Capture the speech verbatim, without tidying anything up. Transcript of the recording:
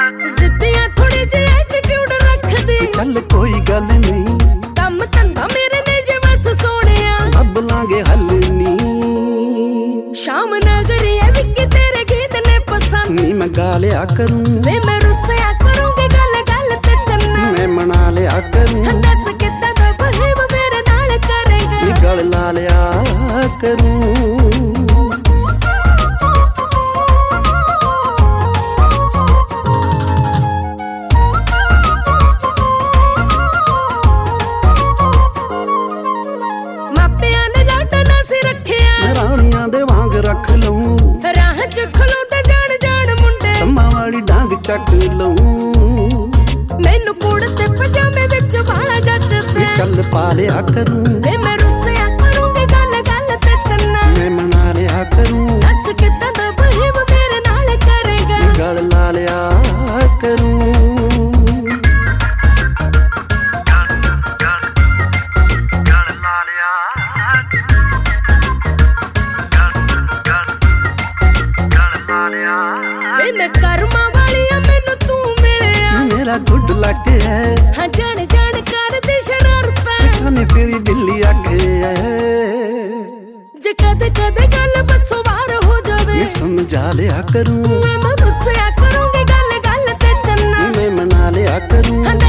जिद्दियां थोड़ी जी एटीट्यूड रखदी चल कोई गल नहीं कम धंधा मेरे ने जे बस सोनिया अब लांगे हल नी शाम नगरी है विक्की तेरे गीत ने पसंद नी मैं गा लिया करूं वे मैं रुसया करूंगी गल गल ते चन्ना मैं मना लिया करूं दस कितना दा बहेव मेरे नाल करेगा नी गल ला लिया करूं रख लूं राह च खलोंदे जान जान मुंडे सम्मा वाली डांग चक लूं मैनू कूड़ ते पजामे विच वाला जचदे चल पा लिया करूं वे मैं रुसया करूंगी गल गल ते चन्ना मैं मना लिया करूं दस कितना दा बहेव मेरे नाल करेगा गल ला लिया करूं वे मैं कर्मा वाली आ मैनू तू मिलिया मेरा गुड लक है हाँ जान जान कर दी शरारतां खाने तेरी बिल्ली अख है जे कदे कदे गल बसो वार हो जावे मैं समझा लिया करूं मैं रुसया करूंगी गल गल ते चन्ना मैं मना लिया करूं